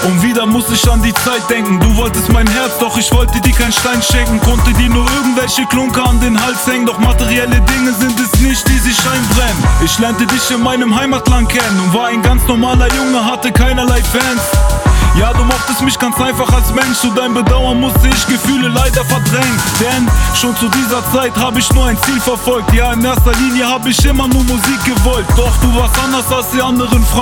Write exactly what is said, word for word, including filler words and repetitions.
Und wieder muss ich an die Zeit denken. Du wolltest mein Herz, doch ich wollte dir kein Stein schenken. Konnte dir nur irgendwelche Klunker an den Hals hängen. Doch materielle Dinge sind es nicht, die sich einbrennen. Ich lernte dich in meinem Heimatland kennen und war ein ganz normaler Junge, hatte keinerlei Fans. Ja, du mochtest mich ganz einfach als Mensch. Zu deinem Bedauern musste ich Gefühle leider verdrängen. Denn schon zu dieser Zeit habe ich nur ein Ziel verfolgt. Ja, in erster Linie habe ich immer nur Musik gewollt. Doch du warst anders als die anderen Frauen.